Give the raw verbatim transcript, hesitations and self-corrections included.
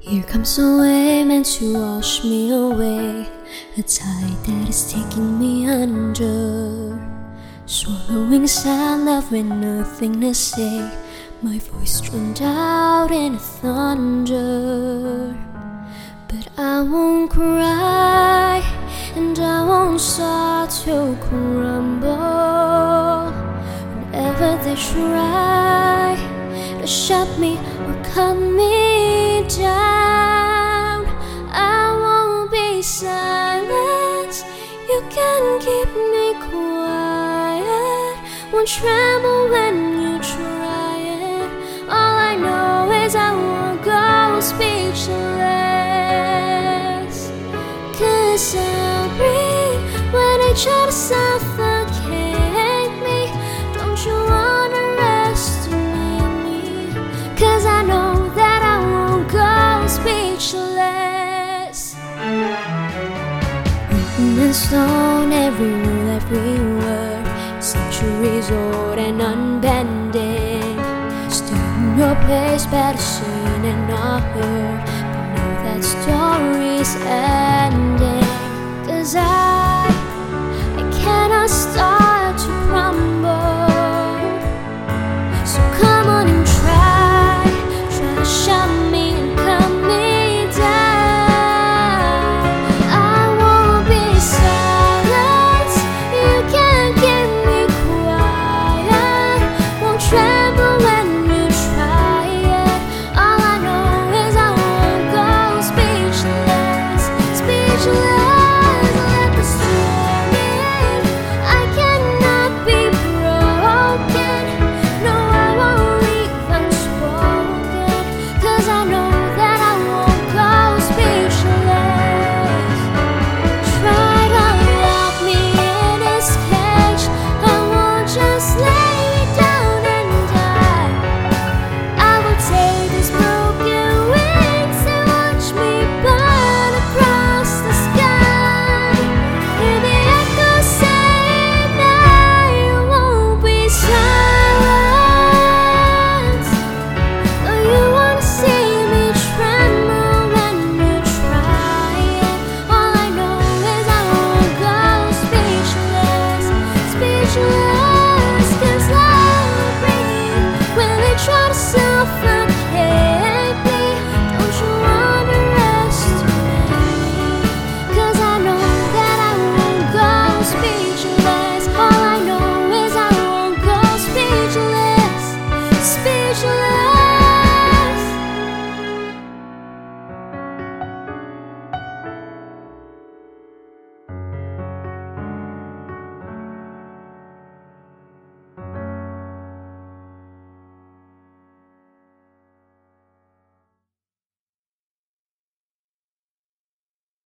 Here comes a wave meant to wash me away, a tide that is taking me under, swallowing sound left with nothing to say, my voice drowned out in thunder. But I won't cry, and I won't start to crumble. Whenever they try to shut me or cut me down, I won't be silent. You can keep me quiet, won't tremble when you try it. All I know is I won't go speechless, 'cause I'll breathe when they try to suffocate me. Don't you underestimate me, 'cause I know that I won't go speechless. Written in stone, every rule, every word, centuries old and unbending. Still in your place, better seen and not heard, but know that story's ending. 'Cause I